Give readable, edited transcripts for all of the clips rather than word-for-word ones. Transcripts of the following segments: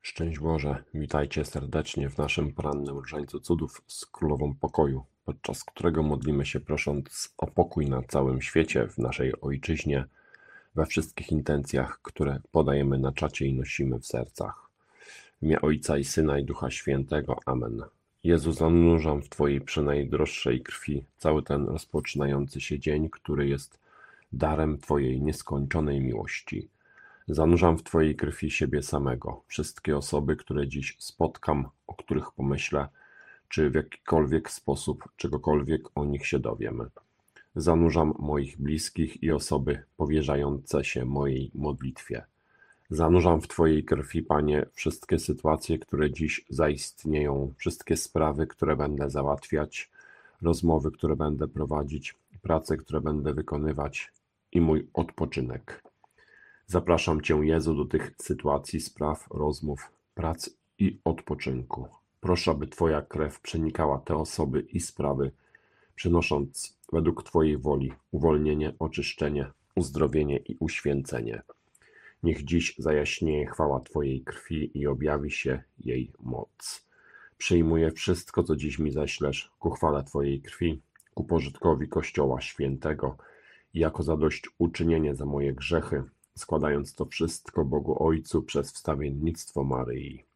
Szczęść Boże, witajcie serdecznie w naszym porannym różańcu cudów z Królową Pokoju, podczas którego modlimy się prosząc o pokój na całym świecie, w naszej Ojczyźnie, we wszystkich intencjach, które podajemy na czacie i nosimy w sercach. W imię Ojca i Syna i Ducha Świętego. Amen. Jezu, zanurzam w Twojej przenajdroższej krwi cały ten rozpoczynający się dzień, który jest darem Twojej nieskończonej miłości. Zanurzam w Twojej krwi siebie samego, wszystkie osoby, które dziś spotkam, o których pomyślę, czy w jakikolwiek sposób czegokolwiek o nich się dowiem. Zanurzam moich bliskich i osoby powierzające się mojej modlitwie. Zanurzam w Twojej krwi, Panie, wszystkie sytuacje, które dziś zaistnieją, wszystkie sprawy, które będę załatwiać, rozmowy, które będę prowadzić, prace, które będę wykonywać i mój odpoczynek. Zapraszam Cię, Jezu, do tych sytuacji, spraw, rozmów, prac i odpoczynku. Proszę, aby Twoja krew przenikała te osoby i sprawy, przynosząc według Twojej woli uwolnienie, oczyszczenie, uzdrowienie i uświęcenie. Niech dziś zajaśnieje chwała Twojej krwi i objawi się jej moc. Przyjmuję wszystko, co dziś mi ześlesz, ku chwale Twojej krwi, ku pożytkowi Kościoła Świętego i jako zadośćuczynienie za moje grzechy, składając to wszystko Bogu Ojcu przez wstawiennictwo Maryi.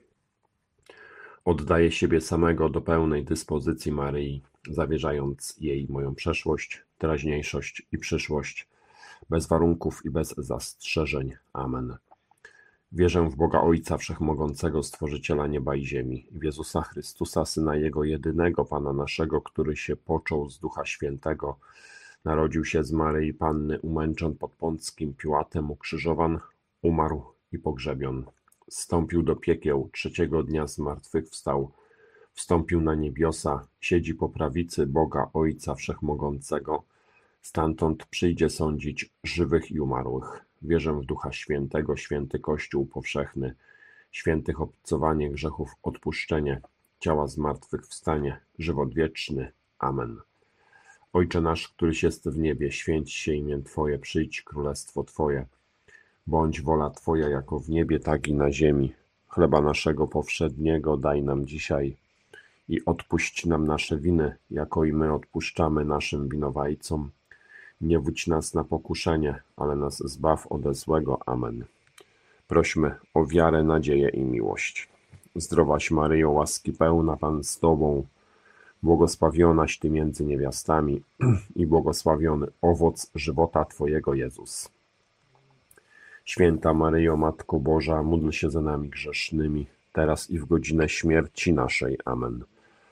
Oddaję siebie samego do pełnej dyspozycji Maryi, zawierzając jej moją przeszłość, teraźniejszość i przyszłość, bez warunków i bez zastrzeżeń. Amen. Wierzę w Boga Ojca Wszechmogącego, Stworzyciela nieba i ziemi, w Jezusa Chrystusa, Syna Jego jedynego, Pana naszego, który się począł z Ducha Świętego, narodził się z Maryi Panny, umęczon pod Pąckim Piłatem, ukrzyżowan, umarł i pogrzebion. Zstąpił do piekieł, trzeciego dnia zmartwychwstał, wstąpił na niebiosa, siedzi po prawicy Boga Ojca Wszechmogącego, stamtąd przyjdzie sądzić żywych i umarłych. Wierzę w Ducha Świętego, święty Kościół powszechny, świętych obcowanie grzechów, odpuszczenie, ciała zmartwychwstanie, żywot wieczny. Amen. Ojcze nasz, któryś jest w niebie, święć się imię Twoje, przyjdź królestwo Twoje. Bądź wola Twoja jako w niebie, tak i na ziemi. Chleba naszego powszedniego daj nam dzisiaj i odpuść nam nasze winy, jako i my odpuszczamy naszym winowajcom. Nie wódź nas na pokuszenie, ale nas zbaw ode złego. Amen. Prośmy o wiarę, nadzieję i miłość. Zdrowaś Maryjo, łaski pełna, Pan z Tobą, błogosławionaś Ty między niewiastami i błogosławiony owoc żywota Twojego, Jezus. Święta Maryjo, Matko Boża, módl się za nami grzesznymi, teraz i w godzinę śmierci naszej. Amen.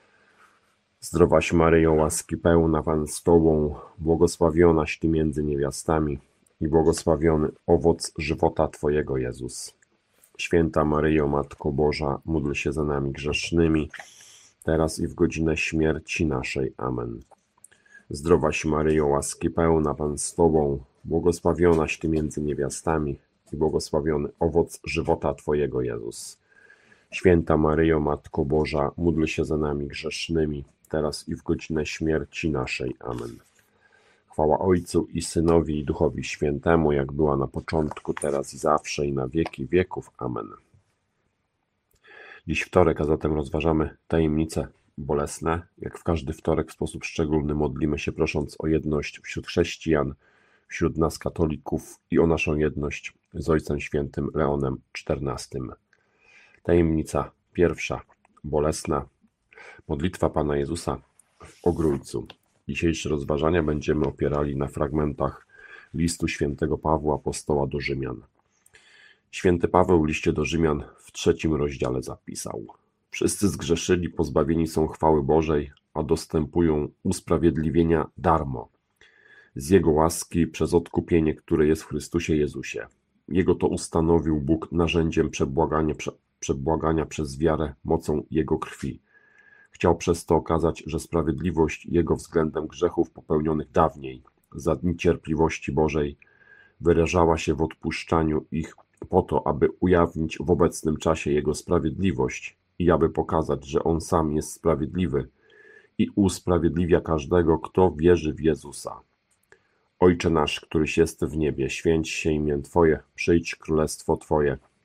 Zdrowaś Maryjo, łaski pełna, Pan z Tobą, błogosławionaś Ty między niewiastami i błogosławiony owoc żywota Twojego, Jezus. Święta Maryjo, Matko Boża, módl się za nami grzesznymi, teraz i w godzinę śmierci naszej. Amen. Zdrowaś Maryjo, łaski pełna, Pan z Tobą, błogosławionaś Ty między niewiastami i błogosławiony owoc żywota Twojego, Jezus. Święta Maryjo, Matko Boża, módl się za nami grzesznymi, teraz i w godzinę śmierci naszej. Amen. Chwała Ojcu i Synowi i Duchowi Świętemu, jak była na początku, teraz i zawsze i na wieki wieków. Amen. Dziś wtorek, a zatem rozważamy tajemnice bolesne. Jak w każdy wtorek w sposób szczególny modlimy się, prosząc o jedność wśród chrześcijan, wśród nas katolików i o naszą jedność z Ojcem Świętym Leonem XIV. Tajemnica pierwsza, bolesna, modlitwa Pana Jezusa w Ogrójcu. Dzisiejsze rozważania będziemy opierali na fragmentach listu świętego Pawła, apostoła do Rzymian. Święty Paweł w liście do Rzymian w 3 rozdziale zapisał: Wszyscy zgrzeszyli, pozbawieni są chwały Bożej, a dostępują usprawiedliwienia darmo, z Jego łaski przez odkupienie, które jest w Chrystusie Jezusie. Jego to ustanowił Bóg narzędziem przebłagania przez wiarę mocą Jego krwi. Chciał przez to okazać, że sprawiedliwość Jego względem grzechów popełnionych dawniej, za dni cierpliwości Bożej, wyrażała się w odpuszczaniu ich po to, aby ujawnić w obecnym czasie Jego sprawiedliwość i aby pokazać, że On sam jest sprawiedliwy i usprawiedliwia każdego, kto wierzy w Jezusa. Ojcze nasz, któryś jest w niebie, święć się imię Twoje, przyjdź królestwo Twoje,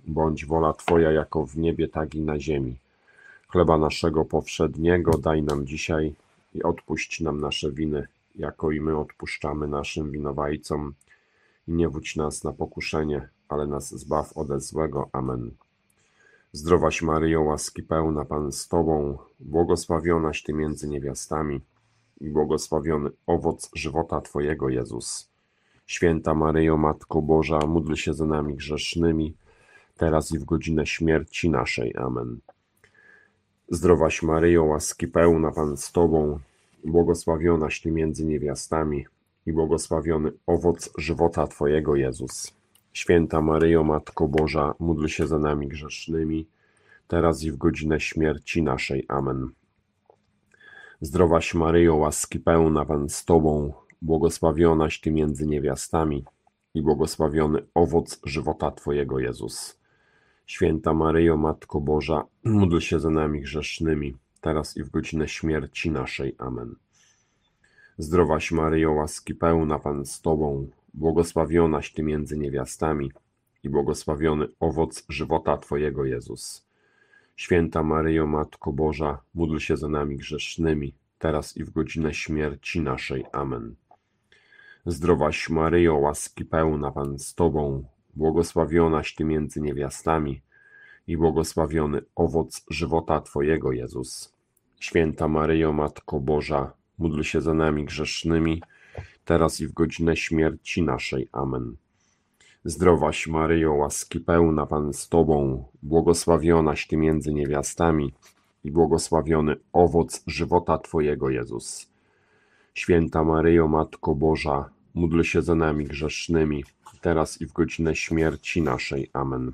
Bądź wola Twoja jako w niebie, tak i na ziemi. Chleba naszego powszedniego daj nam dzisiaj i odpuść nam nasze winy, jako i my odpuszczamy naszym winowajcom. I nie wódź nas na pokuszenie, ale nas zbaw ode złego. Amen. Zdrowaś Maryjo, łaski pełna, Pan z Tobą, błogosławionaś Ty między niewiastami i błogosławiony owoc żywota Twojego, Jezus. Święta Maryjo, Matko Boża, módl się za nami grzesznymi, teraz i w godzinę śmierci naszej. Amen. Zdrowaś Maryjo, łaski pełna, Pan z Tobą, błogosławionaś Ty między niewiastami i błogosławiony owoc żywota Twojego, Jezus. Święta Maryjo, Matko Boża, módl się za nami grzesznymi, teraz i w godzinę śmierci naszej. Amen. Zdrowaś Maryjo, łaski pełna, Pan z Tobą, błogosławionaś Ty między niewiastami i błogosławiony owoc żywota Twojego, Jezus. Święta Maryjo, Matko Boża, módl się za nami grzesznymi, teraz i w godzinę śmierci naszej. Amen. Zdrowaś Maryjo, łaski pełna, Pan z Tobą, błogosławionaś Ty między niewiastami i błogosławiony owoc żywota Twojego, Jezus. Święta Maryjo, Matko Boża, módl się za nami grzesznymi, teraz i w godzinę śmierci naszej. Amen. Zdrowaś Maryjo, łaski pełna, Pan z Tobą, błogosławionaś Ty między niewiastami i błogosławiony owoc żywota Twojego, Jezus. Święta Maryjo, Matko Boża, módl się za nami grzesznymi, teraz i w godzinę śmierci naszej. Amen. Zdrowaś Maryjo, łaski pełna, Pan z Tobą, błogosławionaś Ty między niewiastami i błogosławiony owoc żywota Twojego, Jezus. Święta Maryjo, Matko Boża, módl się za nami grzesznymi, teraz i w godzinę śmierci naszej. Amen.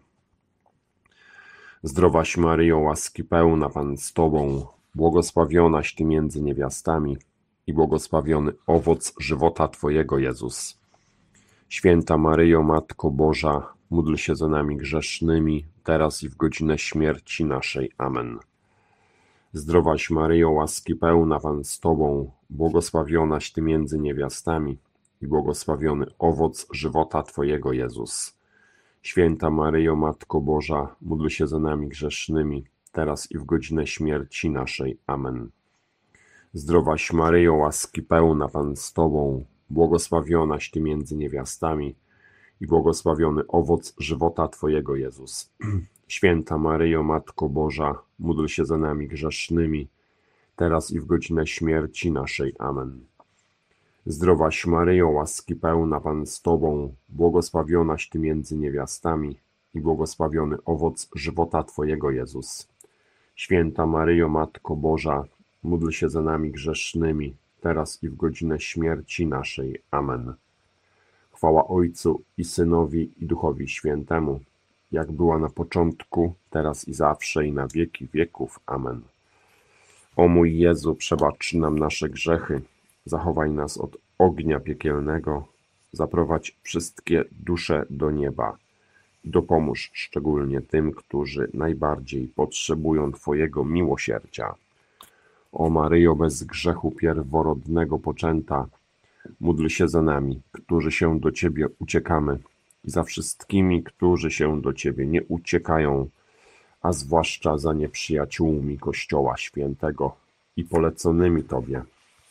Zdrowaś Maryjo, łaski pełna, Pan z Tobą, błogosławionaś Ty między niewiastami i błogosławiony owoc żywota Twojego, Jezus. Święta Maryjo, Matko Boża, módl się za nami grzesznymi, teraz i w godzinę śmierci naszej. Amen. Zdrowaś Maryjo, łaski pełna, Pan z Tobą, błogosławionaś Ty między niewiastami i błogosławiony owoc żywota Twojego, Jezus. Święta Maryjo, Matko Boża, módl się za nami grzesznymi, teraz i w godzinę śmierci naszej. Amen. Zdrowaś Maryjo, łaski pełna, Pan z Tobą, błogosławionaś Ty między niewiastami i błogosławiony owoc żywota Twojego, Jezus. Święta Maryjo, Matko Boża, módl się za nami grzesznymi, teraz i w godzinę śmierci naszej. Amen. Zdrowaś Maryjo, łaski pełna, Pan z Tobą, błogosławionaś Ty między niewiastami i błogosławiony owoc żywota Twojego, Jezus. Święta Maryjo, Matko Boża, módl się za nami grzesznymi, teraz i w godzinę śmierci naszej. Amen. Chwała Ojcu i Synowi i Duchowi Świętemu, jak była na początku, teraz i zawsze i na wieki wieków. Amen. O mój Jezu, przebacz nam nasze grzechy, zachowaj nas od ognia piekielnego, zaprowadź wszystkie dusze do nieba i dopomóż szczególnie tym, którzy najbardziej potrzebują Twojego miłosierdzia. O Maryjo, bez grzechu pierworodnego poczęta, módl się za nami, którzy się do Ciebie uciekamy i za wszystkimi, którzy się do Ciebie nie uciekają, a zwłaszcza za nieprzyjaciółmi Kościoła Świętego i poleconymi Tobie.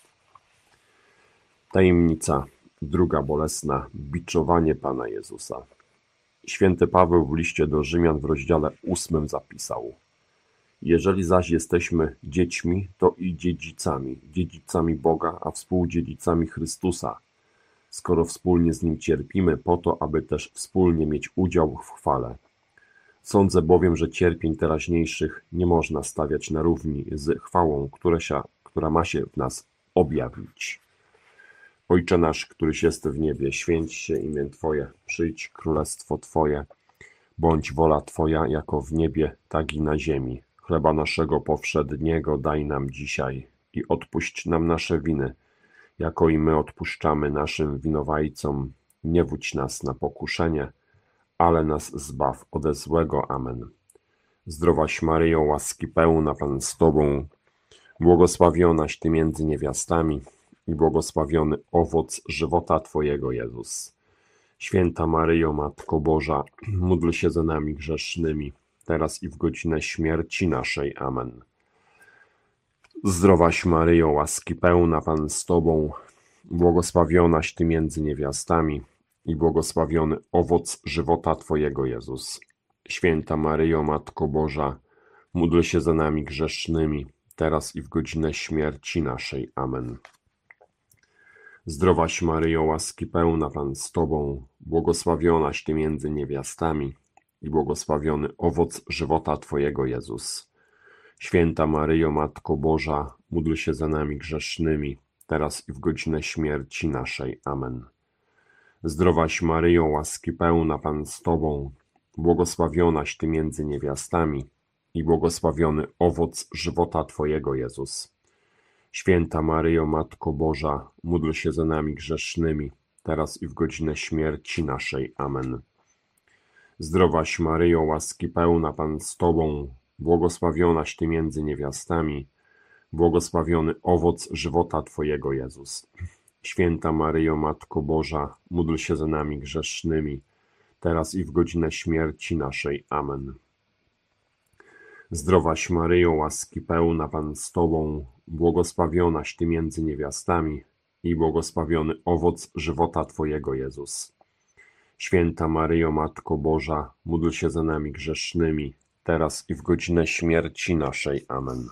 Tajemnica druga bolesna. Biczowanie Pana Jezusa. Święty Paweł w liście do Rzymian w rozdziale 8 zapisał: jeżeli zaś jesteśmy dziećmi, to i dziedzicami, dziedzicami Boga, a współdziedzicami Chrystusa, skoro wspólnie z Nim cierpimy, po to, aby też wspólnie mieć udział w chwale. Sądzę bowiem, że cierpień teraźniejszych nie można stawiać na równi z chwałą, która ma się w nas objawić. Ojcze nasz, któryś jest w niebie, święć się imię Twoje, przyjdź królestwo Twoje, bądź wola Twoja jako w niebie, tak i na ziemi. Chleba naszego powszedniego daj nam dzisiaj i odpuść nam nasze winy, jako i my odpuszczamy naszym winowajcom. Nie wódź nas na pokuszenie, ale nas zbaw ode złego. Amen. Zdrowaś Maryjo, łaski pełna, Pan z Tobą, błogosławionaś Ty między niewiastami i błogosławiony owoc żywota Twojego, Jezus. Święta Maryjo, Matko Boża, módl się za nami grzesznymi, teraz i w godzinę śmierci naszej. Amen. Zdrowaś Maryjo, łaski pełna, Pan z Tobą, błogosławionaś Ty między niewiastami i błogosławiony owoc żywota Twojego, Jezus. Święta Maryjo, Matko Boża, módl się za nami grzesznymi, teraz i w godzinę śmierci naszej. Amen. Zdrowaś Maryjo, łaski pełna, Pan z Tobą, błogosławionaś Ty między niewiastami i błogosławiony owoc żywota Twojego, Jezus. Święta Maryjo, Matko Boża, módl się za nami grzesznymi, teraz i w godzinę śmierci naszej. Amen. Zdrowaś Maryjo, łaski pełna, Pan z Tobą, błogosławionaś Ty między niewiastami i błogosławiony owoc żywota Twojego, Jezus. Święta Maryjo, Matko Boża, módl się za nami grzesznymi, teraz i w godzinę śmierci naszej. Amen. Zdrowaś Maryjo, łaski pełna, Pan z Tobą, błogosławionaś Ty między niewiastami, błogosławiony owoc żywota Twojego, Jezus. Święta Maryjo, Matko Boża, módl się za nami grzesznymi, teraz i w godzinę śmierci naszej. Amen. Zdrowaś Maryjo, łaski pełna, Pan z Tobą, błogosławionaś Ty między niewiastami i błogosławiony owoc żywota Twojego, Jezus. Święta Maryjo, Matko Boża, módl się za nami grzesznymi, teraz i w godzinę śmierci naszej. Amen.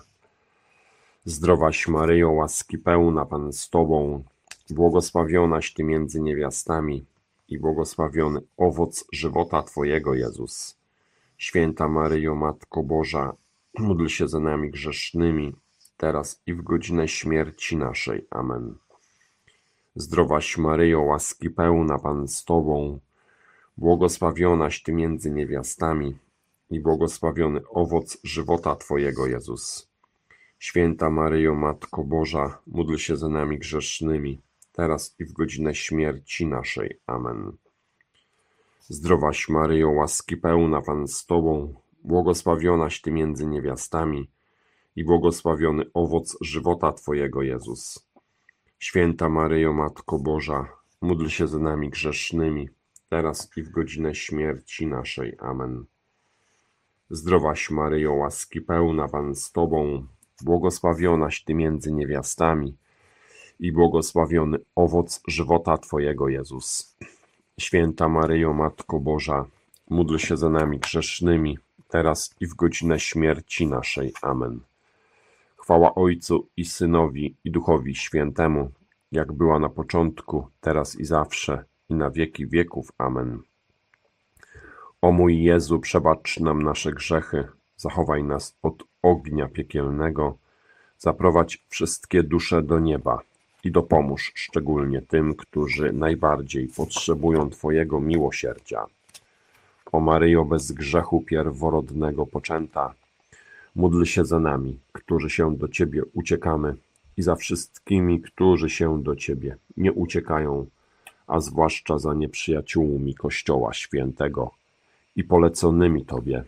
Zdrowaś Maryjo, łaski pełna, Pan z Tobą, błogosławionaś Ty między niewiastami i błogosławiony owoc żywota Twojego, Jezus. Święta Maryjo, Matko Boża, módl się za nami grzesznymi, teraz i w godzinę śmierci naszej. Amen. Zdrowaś Maryjo, łaski pełna, Pan z Tobą, błogosławionaś Ty między niewiastami i błogosławiony owoc żywota Twojego, Jezus. Święta Maryjo, Matko Boża, módl się za nami grzesznymi, teraz i w godzinę śmierci naszej. Amen. Zdrowaś Maryjo, łaski pełna, Pan z Tobą, błogosławionaś Ty między niewiastami i błogosławiony owoc żywota Twojego, Jezus. Święta Maryjo, Matko Boża, módl się za nami grzesznymi, teraz i w godzinę śmierci naszej. Amen. Zdrowaś Maryjo, łaski pełna, Pan z Tobą, błogosławionaś Ty między niewiastami i błogosławiony owoc żywota Twojego, Jezus. Święta Maryjo, Matko Boża, módl się za nami grzesznymi, teraz i w godzinę śmierci naszej. Amen. Chwała Ojcu i Synowi i Duchowi Świętemu, jak była na początku, teraz i zawsze, i na wieki wieków. Amen. O mój Jezu, przebacz nam nasze grzechy, zachowaj nas od ognia piekielnego, zaprowadź wszystkie dusze do nieba i dopomóż szczególnie tym, którzy najbardziej potrzebują Twojego miłosierdzia. O Maryjo, bez grzechu pierworodnego poczęta, módl się za nami, którzy się do Ciebie uciekamy, i za wszystkimi, którzy się do Ciebie nie uciekają, a zwłaszcza za nieprzyjaciółmi Kościoła Świętego i poleconymi Tobie.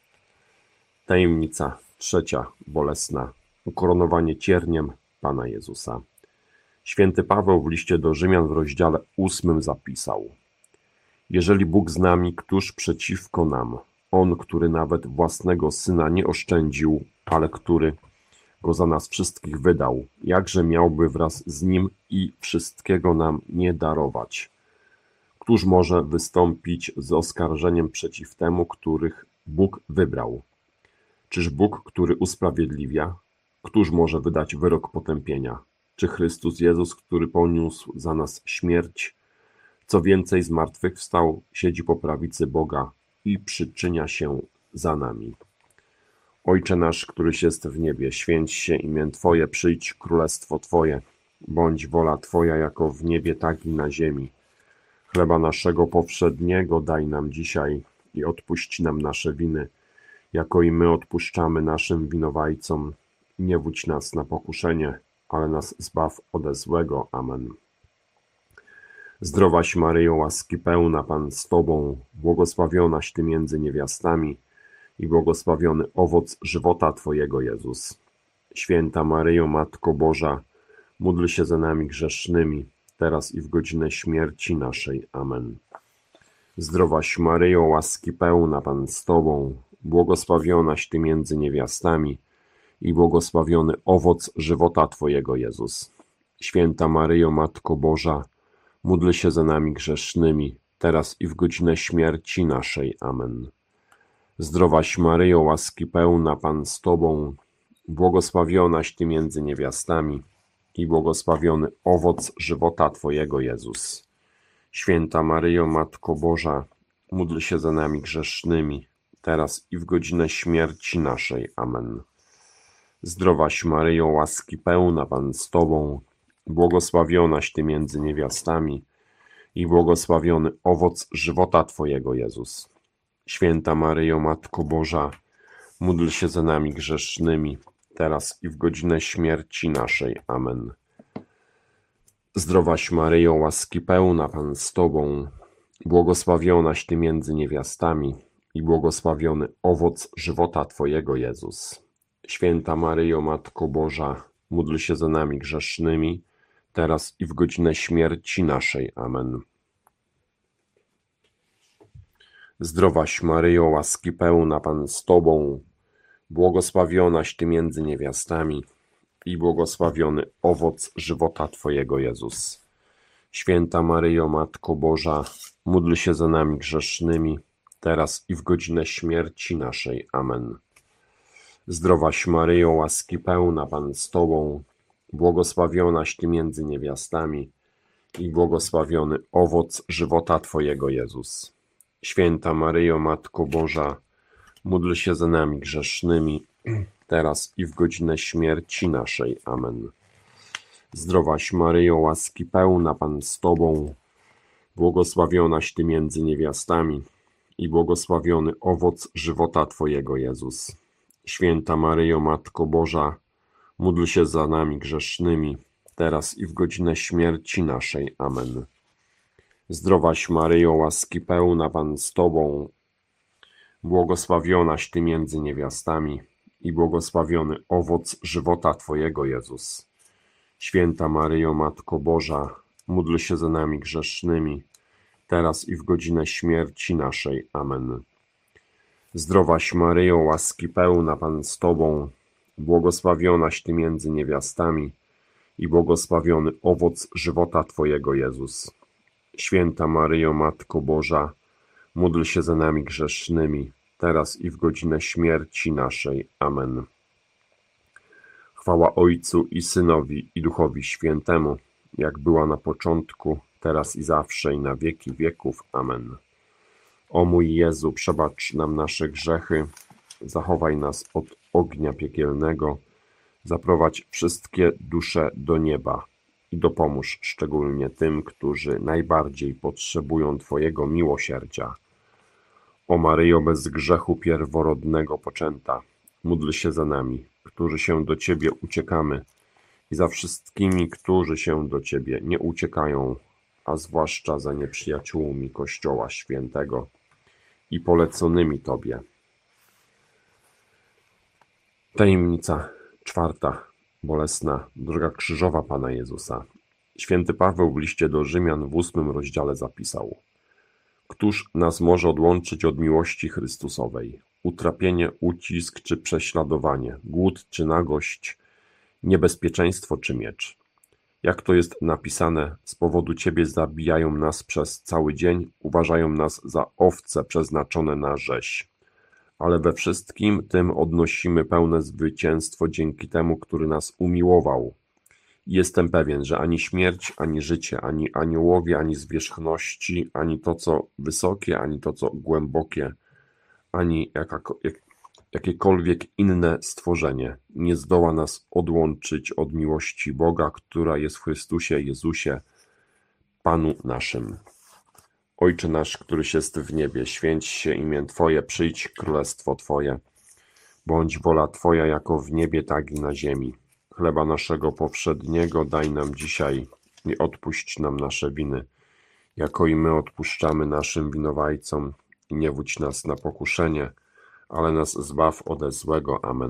Tajemnica trzecia, bolesna. Ukoronowanie cierniem Pana Jezusa. Święty Paweł w liście do Rzymian w rozdziale 8 zapisał: Jeżeli Bóg z nami, któż przeciwko nam? On, który nawet własnego Syna nie oszczędził, ale który Go za nas wszystkich wydał, jakże miałby wraz z Nim i wszystkiego nam nie darować? Któż może wystąpić z oskarżeniem przeciw temu, których Bóg wybrał? Czyż Bóg, który usprawiedliwia? Któż może wydać wyrok potępienia? Czy Chrystus Jezus, który poniósł za nas śmierć, co więcej zmartwychwstał, siedzi po prawicy Boga i przyczynia się za nami? Ojcze nasz, któryś jest w niebie, święć się imię Twoje, przyjdź królestwo Twoje, bądź wola Twoja jako w niebie, tak i na ziemi. Chleba naszego powszedniego daj nam dzisiaj i odpuść nam nasze winy, jako i my odpuszczamy naszym winowajcom. Nie wódź nas na pokuszenie, ale nas zbaw ode złego. Amen. Zdrowaś Maryjo, łaski pełna, Pan z Tobą, błogosławionaś Ty między niewiastami i błogosławiony owoc żywota Twojego, Jezus. Święta Maryjo, Matko Boża, módl się za nami grzesznymi, teraz i w godzinę śmierci naszej. Amen. Zdrowaś Maryjo, łaski pełna, Pan z Tobą, błogosławionaś Ty między niewiastami i błogosławiony owoc żywota Twojego, Jezus. Święta Maryjo, Matko Boża, módl się za nami grzesznymi, teraz i w godzinę śmierci naszej. Amen. Zdrowaś Maryjo, łaski pełna, Pan z Tobą, błogosławionaś Ty między niewiastami i błogosławiony owoc żywota Twojego, Jezus. Święta Maryjo, Matko Boża, módl się za nami grzesznymi, teraz i w godzinę śmierci naszej. Amen. Zdrowaś Maryjo, łaski pełna, Pan z Tobą, błogosławionaś Ty między niewiastami i błogosławiony owoc żywota Twojego, Jezus. Święta Maryjo, Matko Boża, módl się za nami grzesznymi, teraz i w godzinę śmierci naszej. Amen. Zdrowaś Maryjo, łaski pełna, Pan z Tobą, błogosławionaś Ty między niewiastami i błogosławiony owoc żywota Twojego, Jezus. Święta Maryjo, Matko Boża, módl się za nami grzesznymi, teraz i w godzinę śmierci naszej. Amen. Zdrowaś Maryjo, łaski pełna, Pan z Tobą, błogosławionaś Ty między niewiastami i błogosławiony owoc żywota Twojego, Jezus. Święta Maryjo, Matko Boża, módl się za nami grzesznymi, teraz i w godzinę śmierci naszej. Amen. Zdrowaś Maryjo, łaski pełna, Pan z Tobą, błogosławionaś Ty między niewiastami i błogosławiony owoc żywota Twojego, Jezus. Święta Maryjo, Matko Boża, módl się za nami grzesznymi, teraz i w godzinę śmierci naszej. Amen. Zdrowaś Maryjo, łaski pełna, Pan z Tobą, błogosławionaś Ty między niewiastami i błogosławiony owoc żywota Twojego, Jezus. Święta Maryjo, Matko Boża, módl się za nami grzesznymi, teraz i w godzinę śmierci naszej. Amen. Zdrowaś Maryjo, łaski pełna, Pan z Tobą, błogosławionaś Ty między niewiastami i błogosławiony owoc żywota Twojego, Jezus. Święta Maryjo, Matko Boża, módl się za nami grzesznymi, teraz i w godzinę śmierci naszej. Amen. Zdrowaś Maryjo, łaski pełna, Pan z Tobą, błogosławionaś Ty między niewiastami i błogosławiony owoc żywota Twojego, Jezus. Święta Maryjo, Matko Boża, módl się za nami grzesznymi, teraz i w godzinę śmierci naszej. Amen. Chwała Ojcu i Synowi i Duchowi Świętemu, jak była na początku, teraz i zawsze i na wieki wieków. Amen. O mój Jezu, przebacz nam nasze grzechy, zachowaj nas od ognia piekielnego, zaprowadź wszystkie dusze do nieba i dopomóż szczególnie tym, którzy najbardziej potrzebują Twojego miłosierdzia. O Maryjo, bez grzechu pierworodnego poczęta, módl się za nami, którzy się do Ciebie uciekamy i za wszystkimi, którzy się do Ciebie nie uciekają, a zwłaszcza za nieprzyjaciółmi Kościoła Świętego i poleconymi Tobie. Tajemnica czwarta, bolesna, droga krzyżowa Pana Jezusa. Święty Paweł w liście do Rzymian w 8 rozdziale zapisał: Któż nas może odłączyć od miłości Chrystusowej? Utrapienie, ucisk czy prześladowanie, głód czy nagość, niebezpieczeństwo czy miecz? Jak to jest napisane, z powodu Ciebie zabijają nas przez cały dzień, uważają nas za owce przeznaczone na rzeź. Ale we wszystkim tym odnosimy pełne zwycięstwo dzięki temu, który nas umiłował. Jestem pewien, że ani śmierć, ani życie, ani aniołowie, ani zwierzchności, ani to, co wysokie, ani to, co głębokie, ani jakiekolwiek inne stworzenie nie zdoła nas odłączyć od miłości Boga, która jest w Chrystusie Jezusie, Panu naszym. Ojcze nasz, któryś jest w niebie, święć się imię Twoje, przyjdź królestwo Twoje. Bądź wola Twoja jako w niebie, tak i na ziemi. Chleba naszego powszedniego daj nam dzisiaj i odpuść nam nasze winy, jako i my odpuszczamy naszym winowajcom. I nie wódź nas na pokuszenie, ale nas zbaw ode złego. Amen.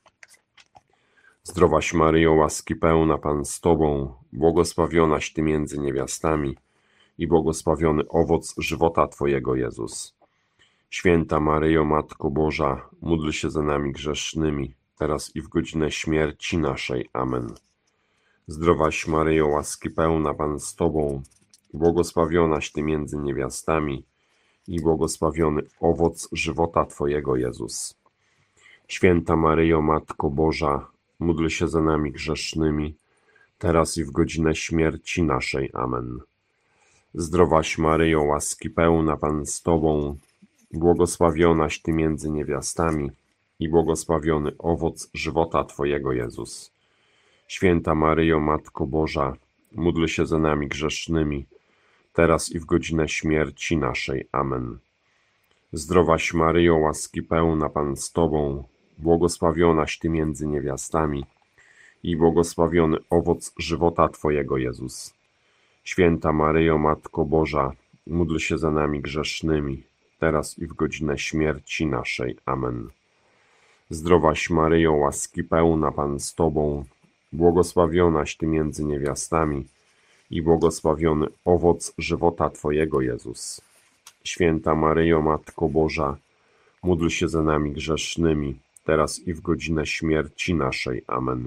Zdrowaś Maryjo, łaski pełna, Pan z Tobą, błogosławionaś Ty między niewiastami i błogosławiony owoc żywota Twojego, Jezus. Święta Maryjo, Matko Boża, módl się za nami grzesznymi, teraz i w godzinę śmierci naszej. Amen. Zdrowaś Maryjo, łaski pełna, Pan z Tobą, błogosławionaś Ty między niewiastami i błogosławiony owoc żywota Twojego, Jezus. Święta Maryjo, Matko Boża, módl się za nami grzesznymi, teraz i w godzinę śmierci naszej. Amen. Zdrowaś Maryjo, łaski pełna, Pan z Tobą, błogosławionaś Ty między niewiastami i błogosławiony owoc żywota Twojego, Jezus. Święta Maryjo, Matko Boża, módl się za nami grzesznymi, teraz i w godzinę śmierci naszej. Amen. Zdrowaś Maryjo, łaski pełna, Pan z Tobą, błogosławionaś Ty między niewiastami i błogosławiony owoc żywota Twojego, Jezus. Święta Maryjo, Matko Boża, módl się za nami grzesznymi, teraz i w godzinę śmierci naszej. Amen. Zdrowaś Maryjo, łaski pełna, Pan z Tobą, błogosławionaś Ty między niewiastami i błogosławiony owoc żywota Twojego, Jezus. Święta Maryjo, Matko Boża, módl się za nami grzesznymi, teraz i w godzinę śmierci naszej. Amen.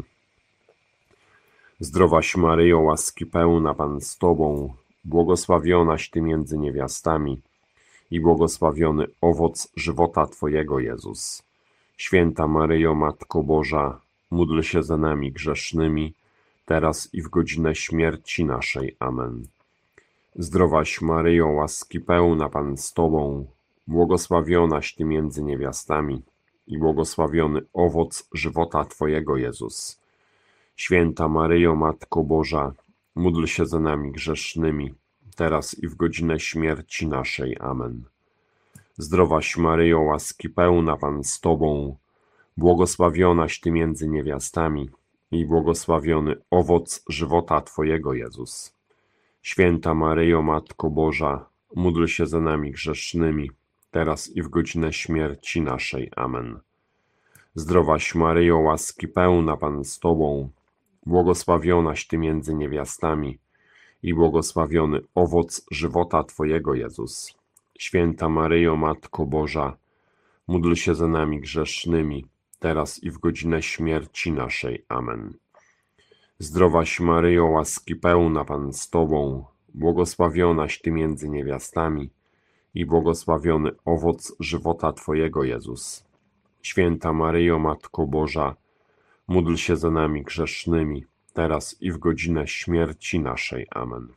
Zdrowaś Maryjo, łaski pełna, Pan z Tobą, błogosławionaś Ty między niewiastami i błogosławiony owoc żywota Twojego, Jezus. Święta Maryjo, Matko Boża, módl się za nami grzesznymi, teraz i w godzinę śmierci naszej. Amen. Zdrowaś Maryjo, łaski pełna, Pan z Tobą, błogosławionaś Ty między niewiastami i błogosławiony owoc żywota Twojego, Jezus. Święta Maryjo, Matko Boża, módl się za nami grzesznymi, teraz i w godzinę śmierci naszej. Amen. Zdrowaś Maryjo, łaski pełna, Pan z Tobą, błogosławionaś Ty między niewiastami i błogosławiony owoc żywota Twojego, Jezus. Święta Maryjo, Matko Boża, módl się za nami grzesznymi, teraz i w godzinę śmierci naszej. Amen. Zdrowaś Maryjo, łaski pełna, Pan z Tobą, błogosławionaś Ty między niewiastami i błogosławiony owoc żywota Twojego, Jezus. Święta Maryjo, Matko Boża, módl się za nami grzesznymi, teraz i w godzinę śmierci naszej. Amen. Zdrowaś Maryjo, łaski pełna, Pan z Tobą, błogosławionaś Ty między niewiastami i błogosławiony owoc żywota Twojego, Jezus. Święta Maryjo, Matko Boża, módl się za nami grzesznymi, teraz i w godzinę śmierci naszej. Amen.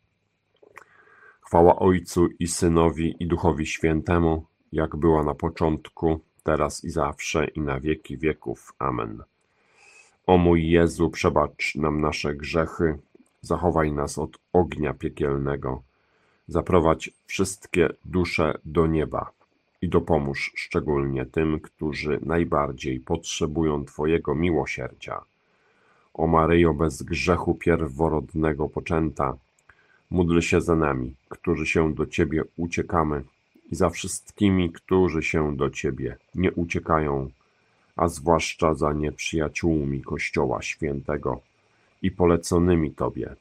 Chwała Ojcu i Synowi i Duchowi Świętemu, jak była na początku, teraz i zawsze, i na wieki wieków. Amen. O mój Jezu, przebacz nam nasze grzechy, zachowaj nas od ognia piekielnego, zaprowadź wszystkie dusze do nieba i dopomóż szczególnie tym, którzy najbardziej potrzebują Twojego miłosierdzia. O Maryjo, bez grzechu pierworodnego poczęta, módl się za nami, którzy się do Ciebie uciekamy, i za wszystkimi, którzy się do Ciebie nie uciekają, a zwłaszcza za nieprzyjaciółmi Kościoła Świętego i poleconymi Tobie.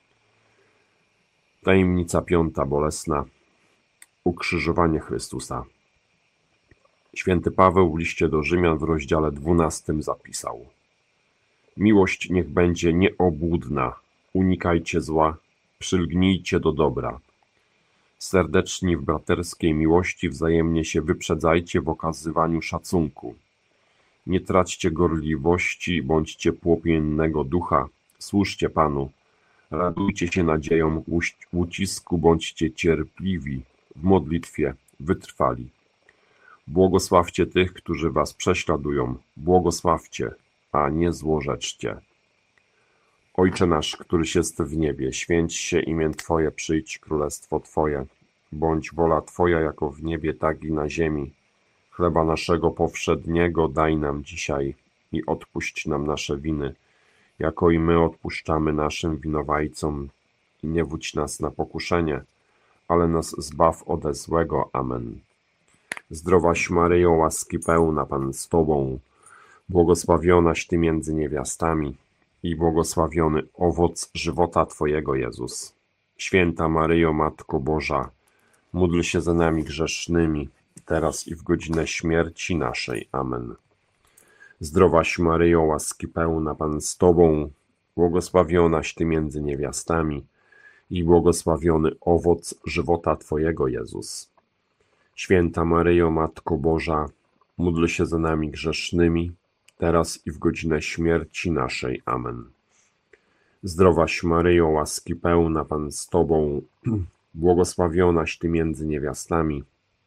Tajemnica piąta bolesna. Ukrzyżowanie Chrystusa. Święty Paweł w liście do Rzymian w rozdziale 12 zapisał: Miłość niech będzie nieobłudna, unikajcie zła, przylgnijcie do dobra. Serdeczni w braterskiej miłości wzajemnie się wyprzedzajcie w okazywaniu szacunku. Nie traćcie gorliwości, bądźcie płomiennego ducha, służcie Panu, radujcie się nadzieją ucisku, bądźcie cierpliwi, w modlitwie wytrwali. Błogosławcie tych, którzy was prześladują, błogosławcie, a nie złorzeczcie. Ojcze nasz, któryś jest w niebie, święć się imię Twoje, przyjdź królestwo Twoje, bądź wola Twoja jako w niebie, tak i na ziemi. Chleba naszego powszedniego daj nam dzisiaj i odpuść nam nasze winy, jako i my odpuszczamy naszym winowajcom. I nie wódź nas na pokuszenie, ale nas zbaw ode złego. Amen. Zdrowaś Maryjo, łaski pełna, Pan z Tobą, błogosławionaś Ty między niewiastami i błogosławiony owoc żywota Twojego, Jezus. Święta Maryjo, Matko Boża, módl się za nami grzesznymi, teraz i w godzinę śmierci naszej. Amen. Zdrowaś Maryjo, łaski pełna, Pan z Tobą, błogosławionaś Ty między niewiastami i błogosławiony owoc żywota Twojego, Jezus. Święta Maryjo, Matko Boża, módl się za nami grzesznymi, teraz i w godzinę śmierci naszej. Amen. Zdrowaś Maryjo, łaski pełna, Pan z Tobą, błogosławionaś Ty między niewiastami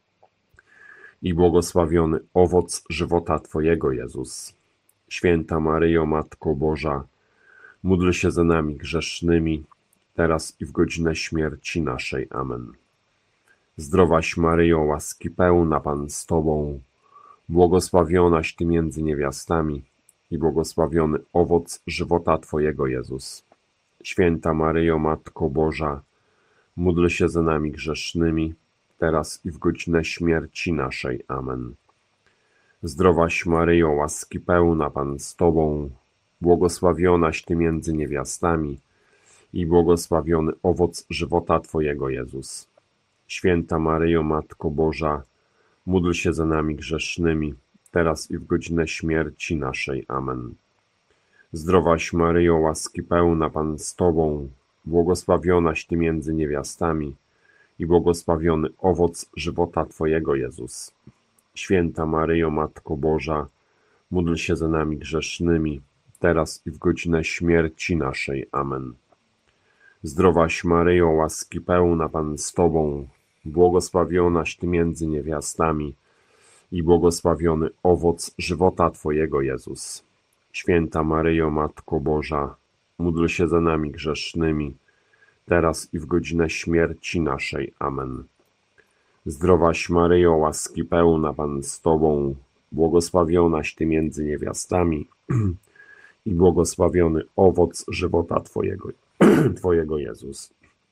i błogosławiony owoc żywota Twojego, Jezus. Święta Maryjo, Matko Boża, módl się za nami grzesznymi, teraz i w godzinę śmierci naszej. Amen. Zdrowaś Maryjo, łaski pełna, Pan z Tobą, błogosławionaś Ty między niewiastami i błogosławiony owoc żywota Twojego, Jezus. Święta Maryjo, Matko Boża, módl się za nami grzesznymi, teraz i w godzinę śmierci naszej. Amen. Zdrowaś Maryjo, łaski pełna, Pan z Tobą, błogosławionaś Ty między niewiastami i błogosławiony owoc żywota Twojego, Jezus. Święta Maryjo, Matko Boża, módl się za nami grzesznymi, teraz i w godzinę śmierci naszej. Amen. Zdrowaś Maryjo, łaski pełna, Pan z Tobą, błogosławionaś Ty między niewiastami i błogosławiony owoc żywota Twojego, Jezus. Święta Maryjo, Matko Boża, módl się za nami grzesznymi, teraz i w godzinę śmierci naszej. Amen. Zdrowaś Maryjo, łaski pełna, Pan z Tobą, błogosławionaś Ty między niewiastami i błogosławiony owoc żywota Twojego, Jezus. Święta Maryjo, Matko Boża, módl się za nami grzesznymi, teraz i w godzinę śmierci naszej. Amen. Zdrowaś Maryjo, łaski pełna, Pan z Tobą, błogosławionaś Ty między niewiastami i błogosławiony owoc żywota Twojego, Jezus.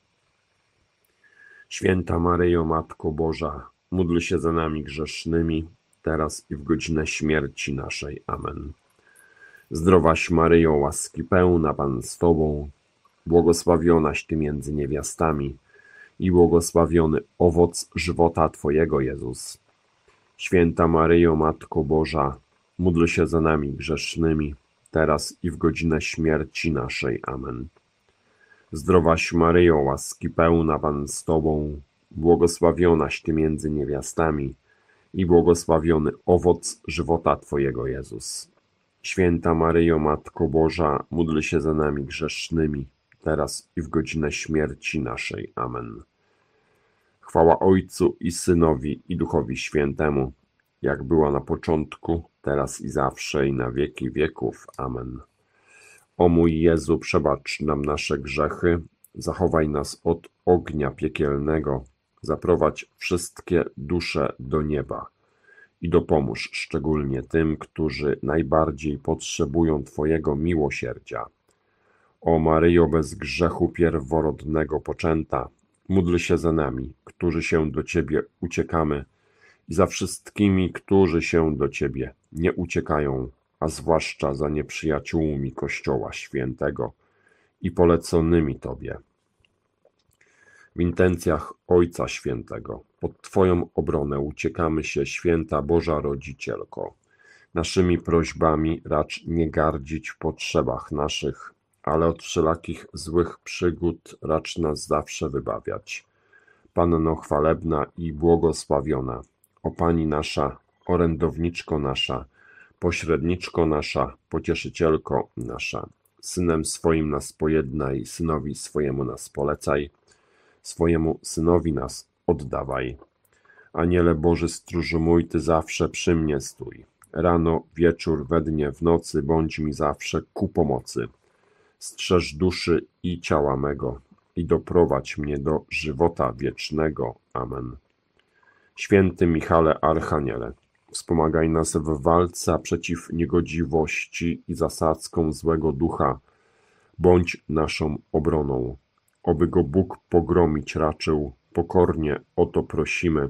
Święta Maryjo, Matko Boża, módl się za nami grzesznymi, teraz i w godzinę śmierci naszej. Amen. Zdrowaś Maryjo, łaski pełna, Pan z Tobą, błogosławionaś Ty między niewiastami i błogosławiony owoc żywota Twojego, Jezus. Święta Maryjo, Matko Boża, módl się za nami grzesznymi, teraz i w godzinę śmierci naszej. Amen. Zdrowaś Maryjo, łaski pełna, Pan z Tobą, błogosławionaś Ty między niewiastami i błogosławiony owoc żywota Twojego, Jezus. Święta Maryjo, Matko Boża, módl się za nami grzesznymi, teraz i w godzinę śmierci naszej. Amen. Chwała Ojcu i Synowi i Duchowi Świętemu, jak była na początku, teraz i zawsze i na wieki wieków. Amen. O mój Jezu, przebacz nam nasze grzechy, zachowaj nas od ognia piekielnego, zaprowadź wszystkie dusze do nieba i dopomóż szczególnie tym, którzy najbardziej potrzebują Twojego miłosierdzia. O Maryjo, bez grzechu pierworodnego poczęta, módl się za nami, którzy się do Ciebie uciekamy i za wszystkimi, którzy się do Ciebie nie uciekają, a zwłaszcza za nieprzyjaciółmi Kościoła Świętego i poleconymi Tobie. W intencjach Ojca Świętego, pod Twoją obronę uciekamy się, Święta Boża Rodzicielko. Naszymi prośbami racz nie gardzić w potrzebach naszych, ale od wszelakich złych przygód racz nas zawsze wybawiać. Panno chwalebna i błogosławiona, o Pani nasza, orędowniczko nasza, pośredniczko nasza, pocieszycielko nasza, Synem swoim nas pojednaj, Synowi swojemu nas polecaj, swojemu Synowi nas oddawaj. Aniele Boży, stróżu mój, Ty zawsze przy mnie stój. Rano, wieczór, we dnie, w nocy, bądź mi zawsze ku pomocy. Strzeż duszy i ciała mego i doprowadź mnie do żywota wiecznego. Amen. Święty Michale Archaniele, wspomagaj nas w walce przeciw niegodziwości i zasadzkom złego ducha. Bądź naszą obroną. Oby go Bóg pogromić raczył, pokornie o to prosimy.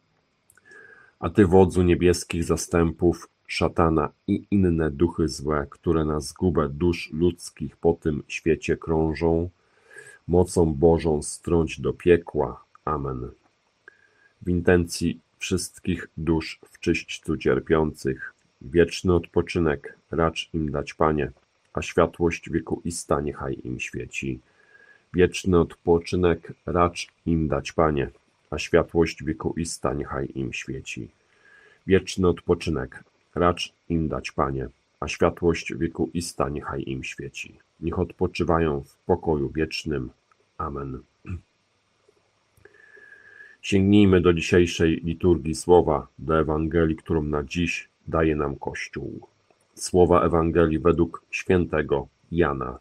A Ty, wodzu niebieskich zastępów, szatana i inne duchy złe, które na zgubę dusz ludzkich po tym świecie krążą, mocą Bożą strąć do piekła. Amen. W intencji wszystkich dusz w czyśćcu cierpiących, wieczny odpoczynek racz im dać, Panie, a światłość wiekuista niechaj im świeci. Wieczny odpoczynek racz im dać, Panie, a światłość wiekuista niechaj im świeci. Wieczny odpoczynek racz im dać, Panie, a światłość wiekuista niechaj im świeci. Niech odpoczywają w pokoju wiecznym. Amen. Sięgnijmy do dzisiejszej liturgii słowa, do Ewangelii, którą na dziś daje nam Kościół. Słowa Ewangelii według świętego Jana.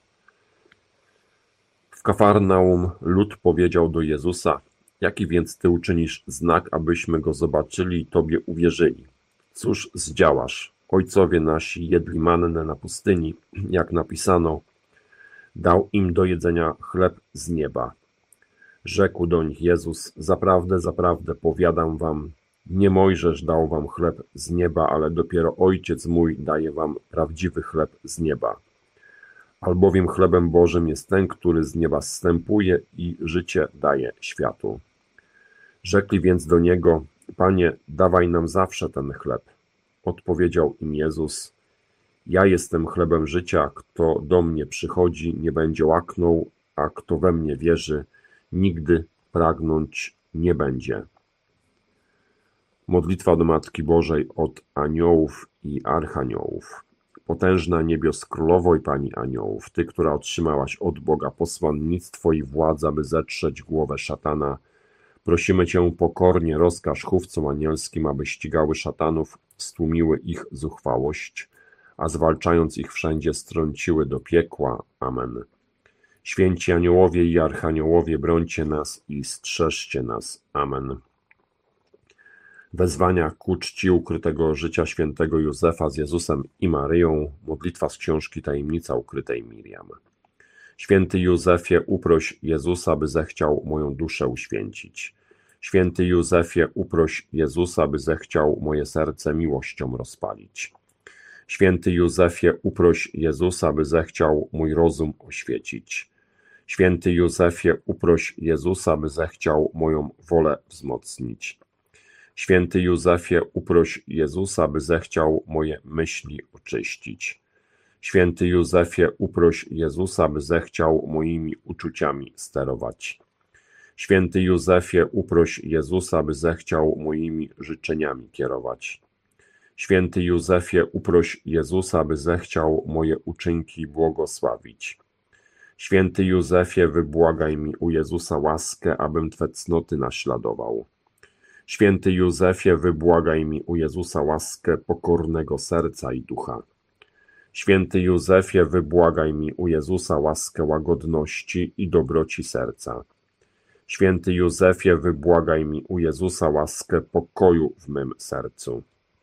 W Kafarnaum lud powiedział do Jezusa: jaki więc Ty uczynisz znak, abyśmy Go zobaczyli i Tobie uwierzyli? Cóż zdziałasz? Ojcowie nasi jedli mannę na pustyni, jak napisano, dał im do jedzenia chleb z nieba. Rzekł do nich Jezus: zaprawdę, zaprawdę powiadam wam, nie Mojżesz dał wam chleb z nieba, ale dopiero Ojciec mój daje wam prawdziwy chleb z nieba. Albowiem chlebem Bożym jest ten, który z nieba zstępuje i życie daje światu. Rzekli więc do Niego: Panie, dawaj nam zawsze ten chleb. Odpowiedział im Jezus: ja jestem chlebem życia, kto do mnie przychodzi, nie będzie łaknął, a kto we mnie wierzy, nigdy pragnąć nie będzie. Modlitwa do Matki Bożej od aniołów i archaniołów. Potężna niebios królowo i Pani aniołów, Ty, która otrzymałaś od Boga posłannictwo i władzę, by zetrzeć głowę szatana, prosimy Cię pokornie, rozkaż chówcom anielskim, aby ścigały szatanów, stłumiły ich zuchwałość, a zwalczając ich wszędzie strąciły do piekła. Amen. Święci aniołowie i archaniołowie, brońcie nas i strzeżcie nas. Amen. Wezwania ku czci ukrytego życia świętego Józefa z Jezusem i Maryją. Modlitwa z książki Tajemnica ukrytej Miriam. Święty Józefie, uproś Jezusa, by zechciał moją duszę uświęcić. Święty Józefie, uproś Jezusa, by zechciał moje serce miłością rozpalić. Święty Józefie, uproś Jezusa, by zechciał mój rozum oświecić. Święty Józefie, uproś Jezusa, by zechciał moją wolę wzmocnić. Święty Józefie, uproś Jezusa, by zechciał moje myśli oczyścić. Święty Józefie, uproś Jezusa, by zechciał moimi uczuciami sterować. Święty Józefie, uproś Jezusa, by zechciał moimi życzeniami kierować. Święty Józefie, uproś Jezusa, by zechciał moje uczynki błogosławić. Święty Józefie, wybłagaj mi u Jezusa łaskę, abym Twe cnoty naśladował. Święty Józefie, wybłagaj mi u Jezusa łaskę pokornego serca i ducha. Święty Józefie, wybłagaj mi u Jezusa łaskę łagodności i dobroci serca. Święty Józefie, wybłagaj mi u Jezusa łaskę pokoju w mym sercu.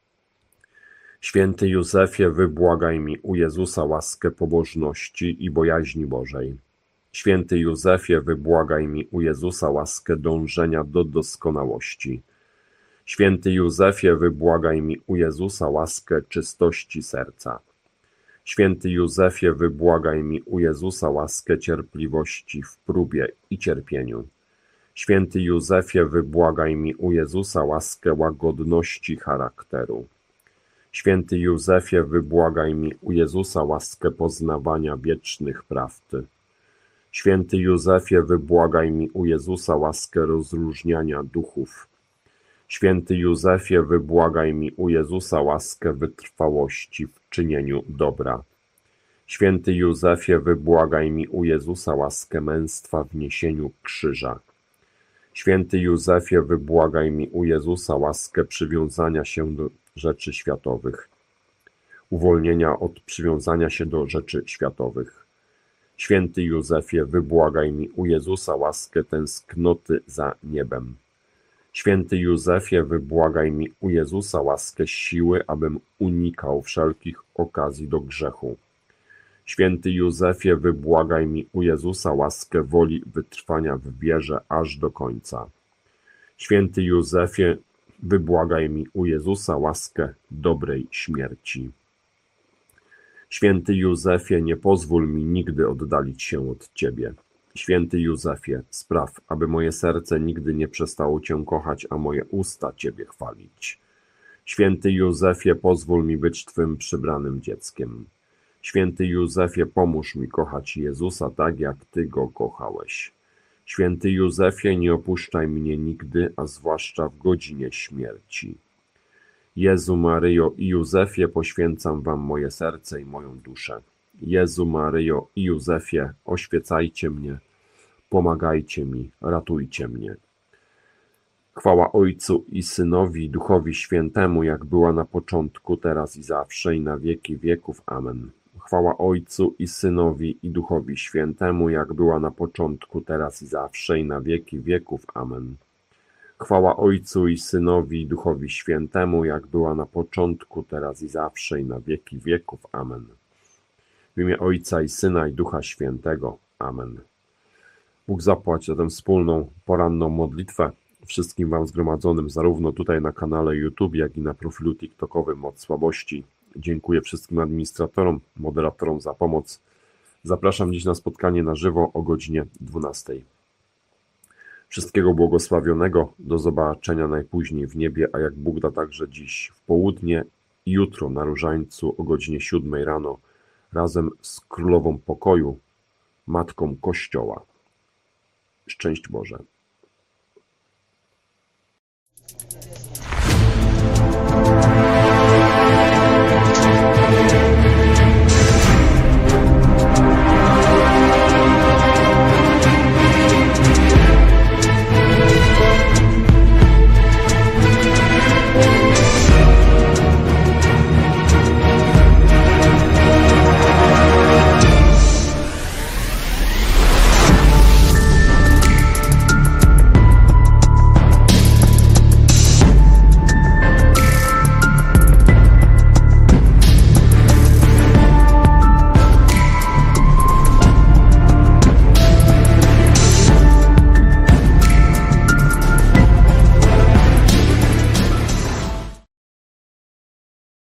Święty Józefie, wybłagaj mi u Jezusa łaskę pobożności i bojaźni Bożej. Święty Józefie, wybłagaj mi u Jezusa łaskę dążenia do doskonałości. Święty Józefie, wybłagaj mi u Jezusa łaskę czystości serca. Święty Józefie, wybłagaj mi u Jezusa łaskę cierpliwości w próbie i cierpieniu. Święty Józefie, wybłagaj mi u Jezusa łaskę łagodności charakteru. Święty Józefie, wybłagaj mi u Jezusa łaskę poznawania wiecznych prawd. Święty Józefie, wybłagaj mi u Jezusa łaskę rozróżniania duchów. Święty Józefie, wybłagaj mi u Jezusa łaskę wytrwałości w czynieniu dobra. Święty Józefie, wybłagaj mi u Jezusa łaskę męstwa w niesieniu krzyża. Święty Józefie, wybłagaj mi u Jezusa łaskę przywiązania się do rzeczy światowych, uwolnienia od przywiązania się do rzeczy światowych. Święty Józefie, wybłagaj mi u Jezusa łaskę tęsknoty za niebem. Święty Józefie, wybłagaj mi u Jezusa łaskę siły, abym unikał wszelkich okazji do grzechu. Święty Józefie, wybłagaj mi u Jezusa łaskę woli wytrwania w wierze aż do końca. Święty Józefie, wybłagaj mi u Jezusa łaskę dobrej śmierci. Święty Józefie, nie pozwól mi nigdy oddalić się od Ciebie. Święty Józefie, spraw, aby moje serce nigdy nie przestało Cię kochać, a moje usta Ciebie chwalić. Święty Józefie, pozwól mi być Twym przybranym dzieckiem. Święty Józefie, pomóż mi kochać Jezusa tak, jak Ty Go kochałeś. Święty Józefie, nie opuszczaj mnie nigdy, a zwłaszcza w godzinie śmierci. Jezu, Maryjo i Józefie, poświęcam Wam moje serce i moją duszę. Jezu, Maryjo i Józefie, oświecajcie mnie, pomagajcie mi, ratujcie mnie. Chwała Ojcu i Synowi, i Duchowi Świętemu, jak była na początku, teraz i zawsze, i na wieki wieków. Amen. Chwała Ojcu i Synowi, i Duchowi Świętemu, jak była na początku, teraz i zawsze, i na wieki wieków. Amen. Chwała Ojcu i Synowi, i Duchowi Świętemu, jak była na początku, teraz i zawsze, i na wieki wieków. Amen. W imię Ojca i Syna, i Ducha Świętego. Amen. Bóg zapłać za tę wspólną poranną modlitwę wszystkim Wam zgromadzonym, zarówno tutaj na kanale YouTube, jak i na profilu TikTokowym Moc Słabości. Dziękuję wszystkim administratorom, moderatorom za pomoc. Zapraszam dziś na spotkanie na żywo o godzinie 12. Wszystkiego błogosławionego, do zobaczenia najpóźniej w niebie, a jak Bóg da, także dziś w południe i jutro na Różańcu o godzinie 7 rano razem z Królową Pokoju, Matką Kościoła. Szczęść Boże.